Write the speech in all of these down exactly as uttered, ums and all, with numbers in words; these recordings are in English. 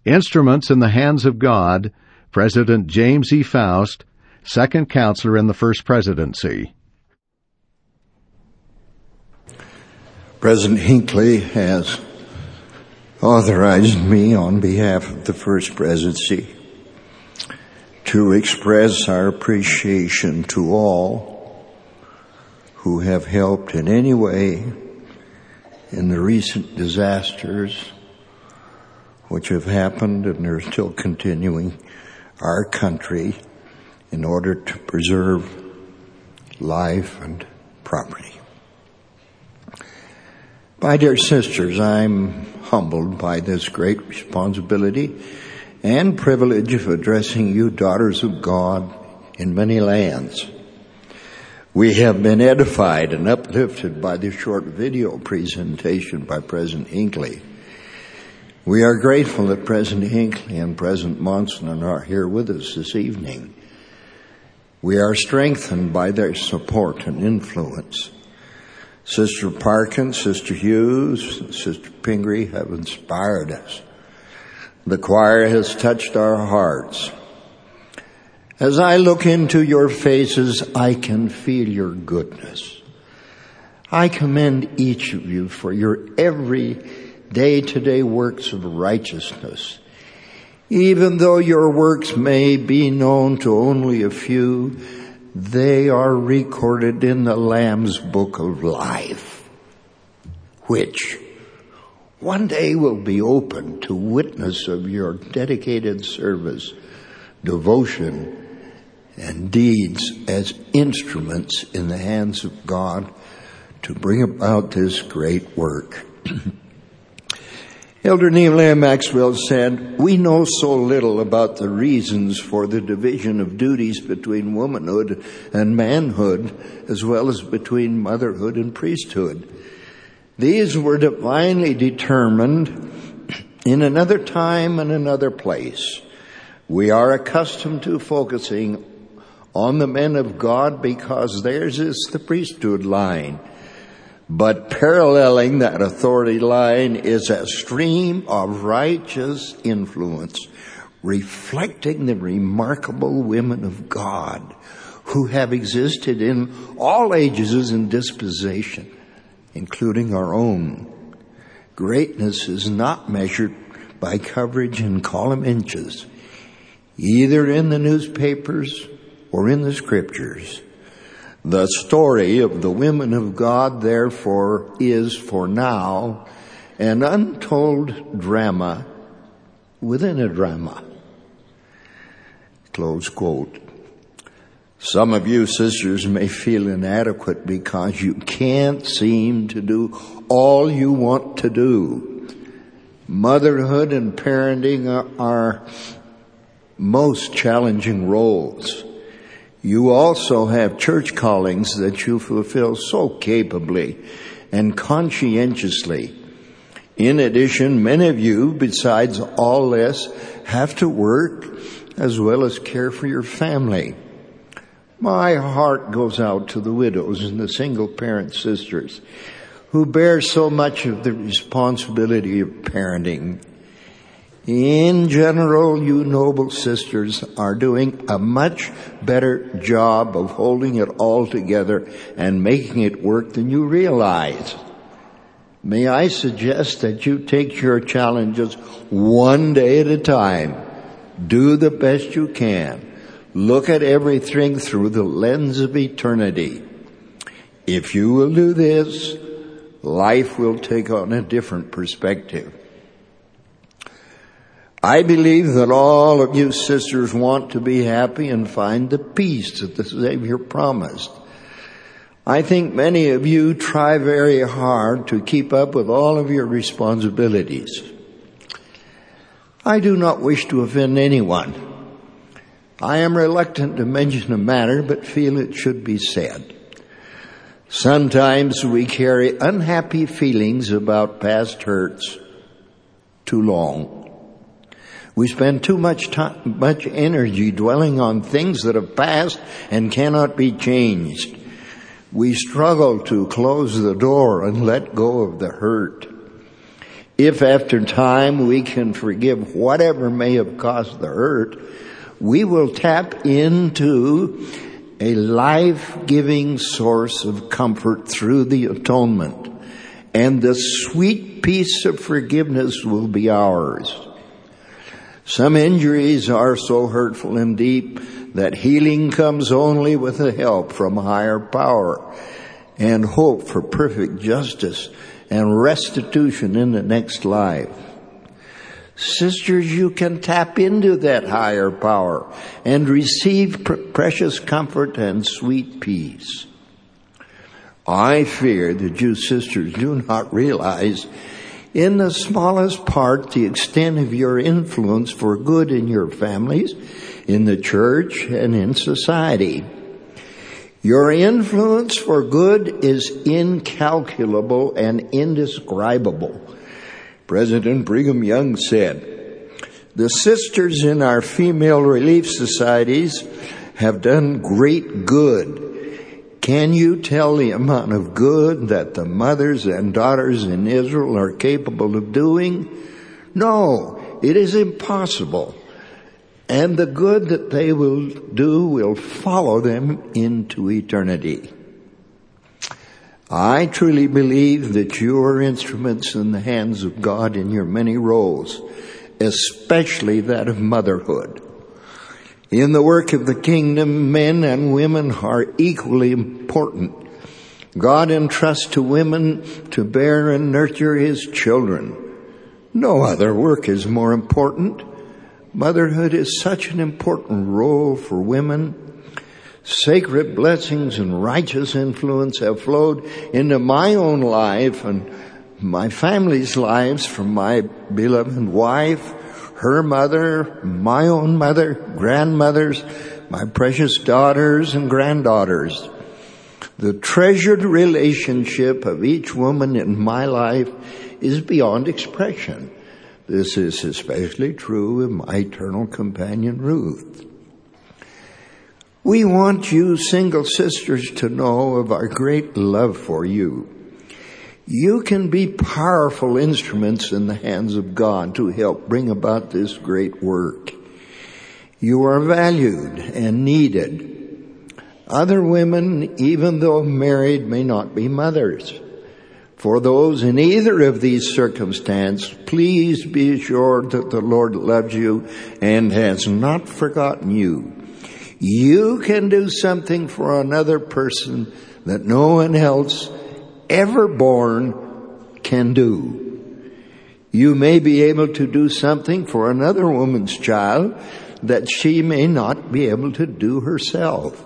Instruments in the Hands of God, President James E. Faust, second counselor in the First Presidency. President Hinckley has authorized me on behalf of the First Presidency to express our appreciation to all who have helped in any way in the recent disasters which have happened and are still continuing our country in order to preserve life and property. My dear sisters, I'm humbled by this great responsibility and privilege of addressing you, daughters of God, in many lands. We have been edified and uplifted by the short video presentation by President Hinckley. We are grateful that President Hinckley and President Monson are here with us this evening. We are strengthened by their support and influence. Sister Parkin, Sister Hughes, Sister Pingree have inspired us. The choir has touched our hearts. As I look into your faces, I can feel your goodness. I commend each of you for your every day-to-day works of righteousness. Even though your works may be known to only a few, they are recorded in the Lamb's Book of Life, which one day will be open to witness of your dedicated service, devotion, and deeds as instruments in the hands of God to bring about this great work. Elder Nehemiah Maxwell said, "We know so little about the reasons for the division of duties between womanhood and manhood, as well as between motherhood and priesthood. These were divinely determined in another time and another place. We are accustomed to focusing on the men of God because theirs is the priesthood line. But paralleling that authority line is a stream of righteous influence, reflecting the remarkable women of God who have existed in all ages and disposition, including our own. Greatness is not measured by coverage in column inches, either in the newspapers or in the scriptures. The story of the women of God, therefore, is for now an untold drama within a drama." Close quote. Some of you sisters may feel inadequate because you can't seem to do all you want to do. Motherhood and parenting are, are most challenging roles. You also have church callings that you fulfill so capably and conscientiously. In addition, many of you, besides all this, have to work as well as care for your family. My heart goes out to the widows and the single-parent sisters who bear so much of the responsibility of parenting. In general, you noble sisters are doing a much better job of holding it all together and making it work than you realize. May I suggest that you take your challenges one day at a time. Do the best you can. Look at everything through the lens of eternity. If you will do this, life will take on a different perspective. I believe that all of you sisters want to be happy and find the peace that the Savior promised. I think many of you try very hard to keep up with all of your responsibilities. I do not wish to offend anyone. I am reluctant to mention a matter, but feel it should be said. Sometimes we carry unhappy feelings about past hurts too long. We spend too much time, much energy dwelling on things that have passed and cannot be changed. We struggle to close the door and let go of the hurt. If after time we can forgive whatever may have caused the hurt, we will tap into a life-giving source of comfort through the atonement, and the sweet peace of forgiveness will be ours. Some injuries are so hurtful and deep that healing comes only with the help from a higher power and hope for perfect justice and restitution in the next life. Sisters, you can tap into that higher power and receive pr- precious comfort and sweet peace. I fear that you sisters do not realize in the smallest part the extent of your influence for good in your families, in the church, and in society. Your influence for good is incalculable and indescribable. President Brigham Young said, "The sisters in our female relief societies have done great good. Can you tell the amount of good that the mothers and daughters in Israel are capable of doing? No, it is impossible. And the good that they will do will follow them into eternity." I truly believe that you are instruments in the hands of God in your many roles, especially that of motherhood. In the work of the kingdom, men and women are equally important. God entrusts to women to bear and nurture His children. No other work is more important. Motherhood is such an important role for women. Sacred blessings and righteous influence have flowed into my own life and my family's lives from my beloved wife, her mother, my own mother, grandmothers, my precious daughters and granddaughters. The treasured relationship of each woman in my life is beyond expression. This is especially true of my eternal companion, Ruth. We want you single sisters to know of our great love for you. You can be powerful instruments in the hands of God to help bring about this great work. You are valued and needed. Other women, even though married, may not be mothers. For those in either of these circumstances, please be assured that the Lord loves you and has not forgotten you. You can do something for another person that no one else ever born can do. You may be able to do something for another woman's child that she may not be able to do herself.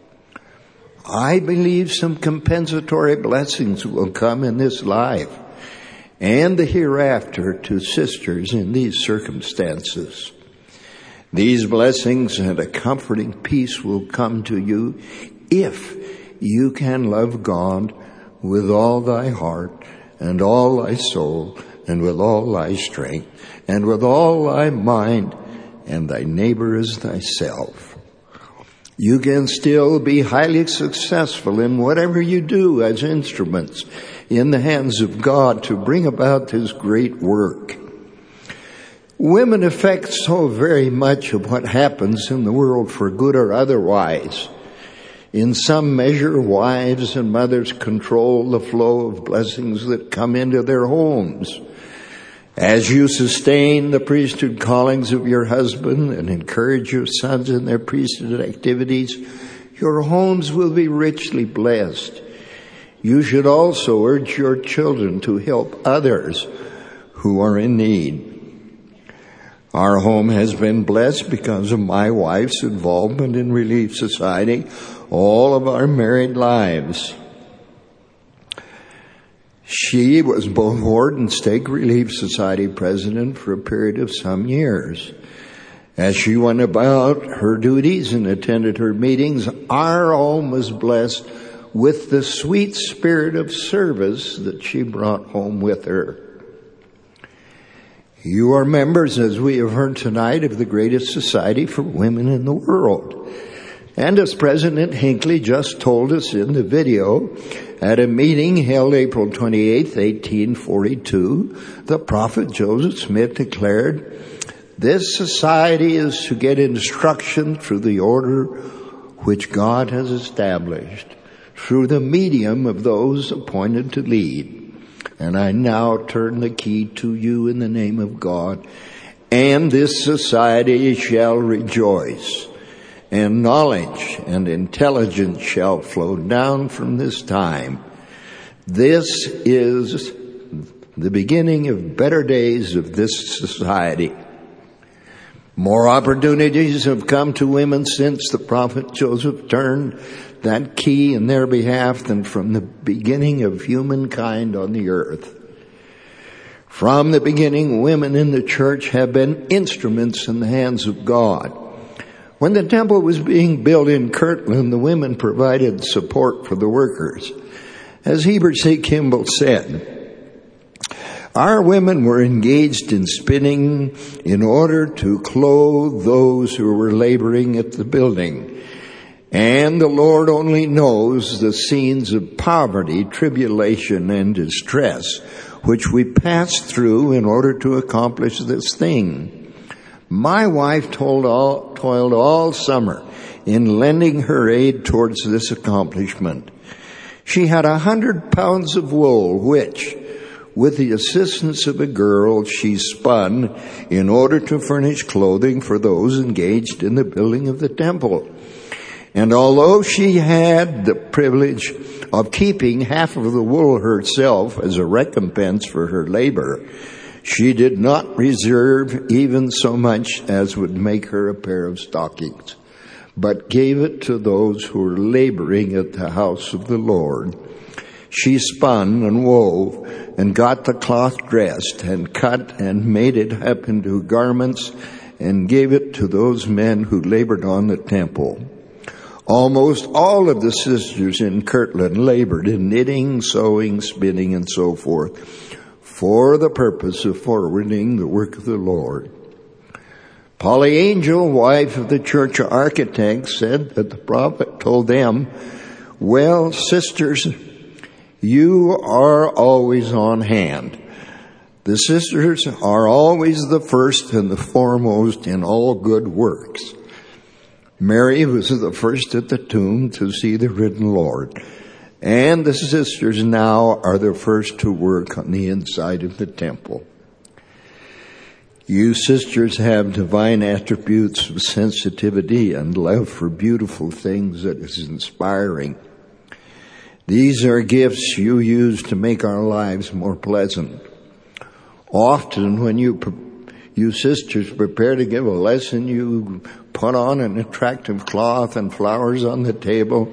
I believe some compensatory blessings will come in this life and the hereafter to sisters in these circumstances. These blessings and a comforting peace will come to you if you can love God with all thy heart and all thy soul and with all thy strength and with all thy mind and thy neighbor as thyself. You can still be highly successful in whatever you do as instruments in the hands of God to bring about this great work. Women affect so very much of what happens in the world for good or otherwise. In some measure, wives and mothers control the flow of blessings that come into their homes. As you sustain the priesthood callings of your husband and encourage your sons in their priesthood activities, your homes will be richly blessed. You should also urge your children to help others who are in need. Our home has been blessed because of my wife's involvement in Relief Society all of our married lives. She was both Ward and Stake Relief Society president for a period of some years. As she went about her duties and attended her meetings, our home was blessed with the sweet spirit of service that she brought home with her. You are members, as we have heard tonight, of the greatest society for women in the world. And as President Hinckley just told us in the video, At a meeting held April twenty-eighth, eighteen forty-two, the prophet Joseph Smith declared, "This society is to get instruction through the order which God has established, through the medium of those appointed to lead. And I now turn the key to you in the name of God, and this society shall rejoice, and knowledge and intelligence shall flow down from this time. This is the beginning of better days of this society." More opportunities have come to women since the prophet Joseph turned that key in their behalf than from the beginning of humankind on the earth. From the beginning, women in the church have been instruments in the hands of God. When the temple was being built in Kirtland, the women provided support for the workers. As Heber C. Kimball said, "Our women were engaged in spinning in order to clothe those who were laboring at the building. And the Lord only knows the scenes of poverty, tribulation, and distress which we passed through in order to accomplish this thing. My wife toiled all, toiled all summer in lending her aid towards this accomplishment. She had a hundred pounds of wool, which, with the assistance of a girl, she spun in order to furnish clothing for those engaged in the building of the temple. And although she had the privilege of keeping half of the wool herself as a recompense for her labor, she did not reserve even so much as would make her a pair of stockings, but gave it to those who were laboring at the house of the Lord. She spun and wove and got the cloth dressed and cut and made it up into garments and gave it to those men who labored on the temple. Almost all of the sisters in Kirtland labored in knitting, sewing, spinning, and so forth for the purpose of forwarding the work of the Lord." Polly Angel, wife of the church architect, said that the prophet told them, "Well, sisters, you are always on hand. The sisters are always the first and the foremost in all good works." Mary was the first at the tomb to see the risen Lord, and the sisters now are the first to work on the inside of the temple. You sisters have divine attributes of sensitivity and love for beautiful things that is inspiring. These are gifts you use to make our lives more pleasant. Often when you you sisters prepare to give a lesson, you put on an attractive cloth and flowers on the table,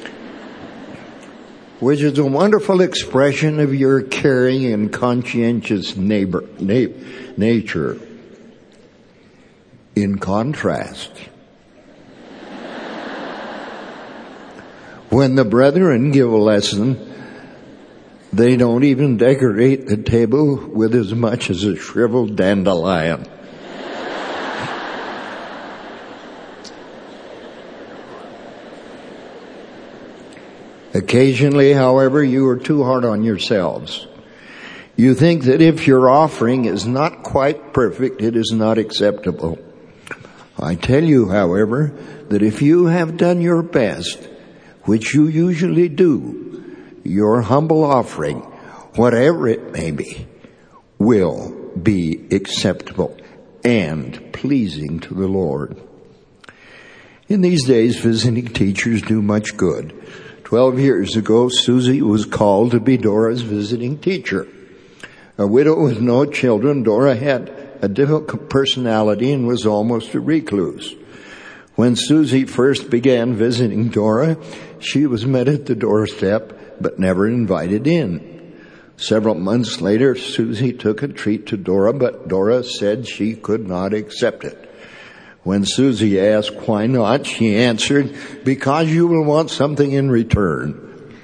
which is a wonderful expression of your caring and conscientious neighbor, na- nature. In contrast, when the brethren give a lesson, they don't even decorate the table with as much as a shriveled dandelion. Occasionally, however, you are too hard on yourselves. You think that if your offering is not quite perfect, it is not acceptable. I tell you, however, that if you have done your best, which you usually do, your humble offering, whatever it may be, will be acceptable and pleasing to the Lord. In these days, visiting teachers do much good. Twelve years ago, Susie was called to be Dora's visiting teacher. A widow with no children, Dora had a difficult personality and was almost a recluse. When Susie first began visiting Dora, she was met at the doorstep but never invited in. Several months later, Susie took a treat to Dora, but Dora said she could not accept it. When Susie asked why not, she answered, "Because you will want something in return."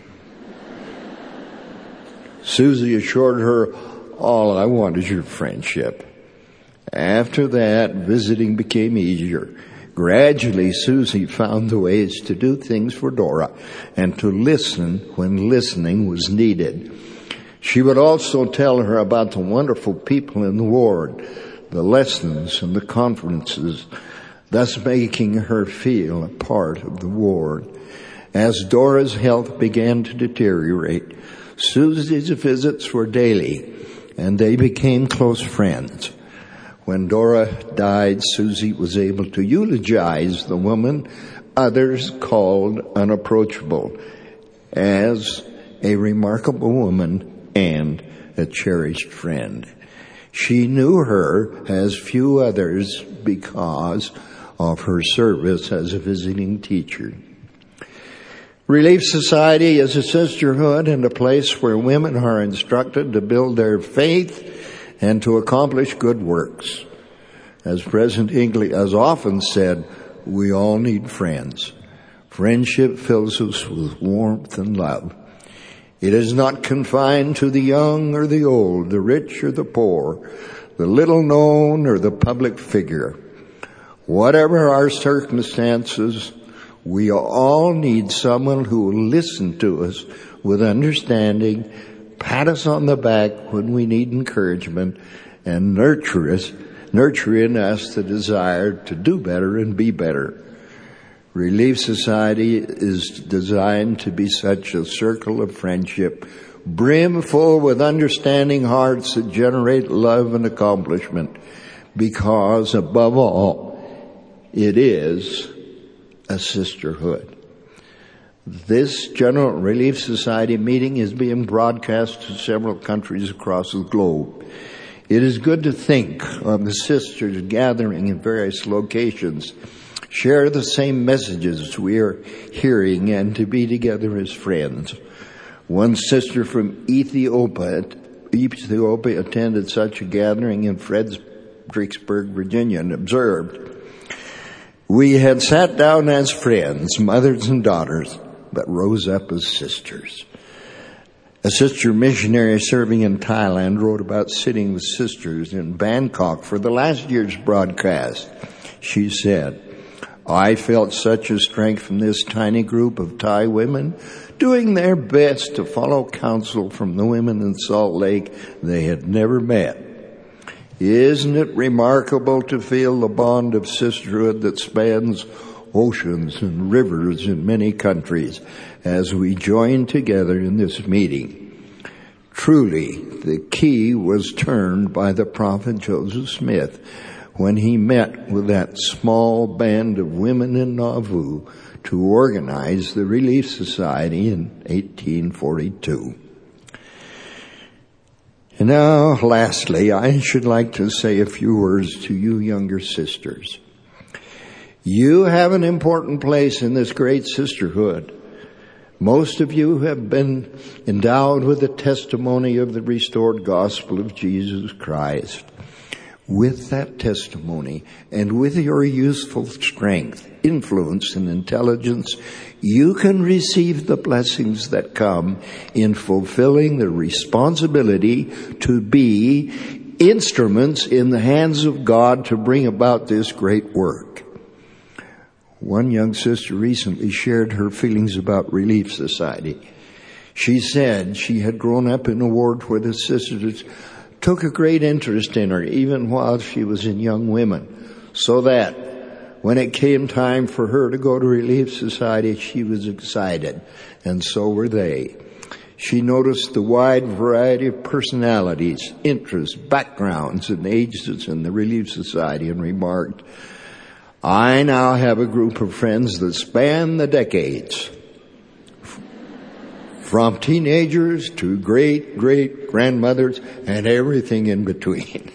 Susie assured her, "All I want is your friendship." After that, visiting became easier, Gradually, Susie found the ways to do things for Dora and to listen when listening was needed. She would also tell her about the wonderful people in the ward, the lessons and the conferences, thus making her feel a part of the ward. As Dora's health began to deteriorate, Susie's visits were daily, and they became close friends. When Dora died, Susie was able to eulogize the woman others called unapproachable as a remarkable woman and a cherished friend. She knew her as few others because of her service as a visiting teacher. Relief Society is a sisterhood and a place where women are instructed to build their faith and to accomplish good works. As President Hinckley has often said, we all need friends. Friendship fills us with warmth and love. It is not confined to the young or the old, the rich or the poor, the little known or the public figure. Whatever our circumstances, we all need someone who will listen to us with understanding, pat us on the back when we need encouragement, and nurture us, nurture in us the desire to do better and be better. Relief Society is designed to be such a circle of friendship, brimful with understanding hearts that generate love and accomplishment, because above all, it is a sisterhood. This General Relief Society meeting is being broadcast to several countries across the globe. It is good to think of the sisters gathering in various locations, share the same messages we are hearing, and to be together as friends. One sister from Ethiopia, Ethiopia attended such a gathering in Fredericksburg, Virginia, and observed, "We had sat down as friends, mothers and daughters, but rose up as sisters." A sister missionary serving in Thailand wrote about sitting with sisters in Bangkok for the last year's broadcast. She said, "I felt such a strength from this tiny group of Thai women doing their best to follow counsel from the women in Salt Lake they had never met. Isn't it remarkable to feel the bond of sisterhood that spans oceans and rivers in many countries as we join together in this meeting?" Truly, the key was turned by the prophet Joseph Smith when he met with that small band of women in Nauvoo to organize the Relief Society in eighteen forty-two. And now, lastly, I should like to say a few words to you younger sisters. You have an important place in this great sisterhood. Most of you have been endowed with the testimony of the restored gospel of Jesus Christ. With that testimony and with your useful strength, influence, and intelligence, you can receive the blessings that come in fulfilling the responsibility to be instruments in the hands of God to bring about this great work. One young sister recently shared her feelings about Relief Society. She said she had grown up in a ward where the sisters took a great interest in her, even while she was in Young Women, so that when it came time for her to go to Relief Society, she was excited, and so were they. She noticed the wide variety of personalities, interests, backgrounds, and ages in the Relief Society and remarked, "I now have a group of friends that span the decades, from teenagers to great-great-grandmothers and everything in between."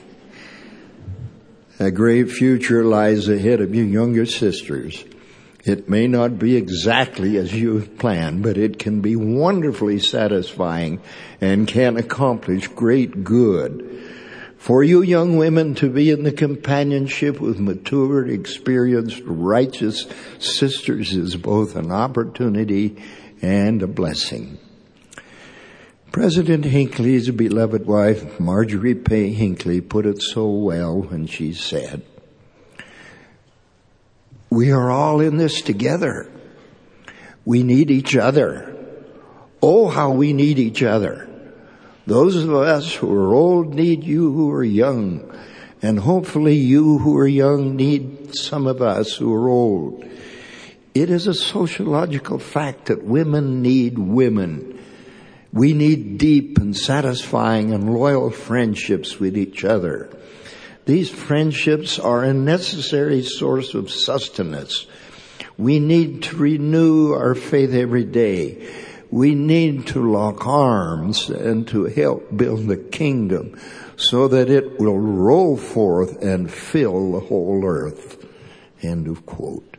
A great future lies ahead of you younger sisters. It may not be exactly as you have planned, but it can be wonderfully satisfying and can accomplish great good. For you young women to be in the companionship with mature, experienced, righteous sisters is both an opportunity and a blessing. President Hinckley's beloved wife, Marjorie Pay Hinckley, put it so well when she said, We are all in this together. We need each other. Oh, how we need each other. Those of us who are old need you who are young. And hopefully you who are young need some of us who are old. It is a sociological fact that women need women. We need deep and satisfying and loyal friendships with each other. These friendships are a necessary source of sustenance. We need to renew our faith every day. We need to lock arms and to help build the kingdom so that it will roll forth and fill the whole earth. End of quote.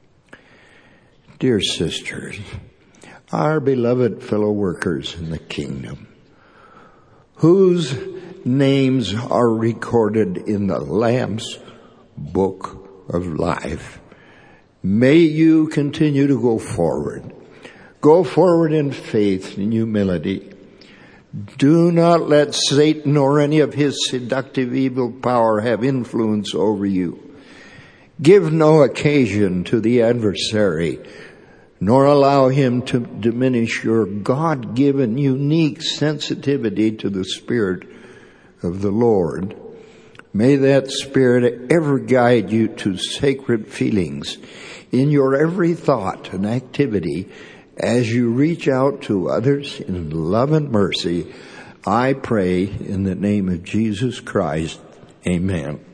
Dear sisters, our beloved fellow workers in the kingdom, whose names are recorded in the Lamb's book of life, may you continue to go forward. Go forward in faith and humility. Do not let Satan or any of his seductive evil power have influence over you. Give no occasion to the adversary, nor allow him to diminish your God-given unique sensitivity to the Spirit of the Lord. May that Spirit ever guide you to sacred feelings in your every thought and activity as you reach out to others in love and mercy. I pray in the name of Jesus Christ. Amen.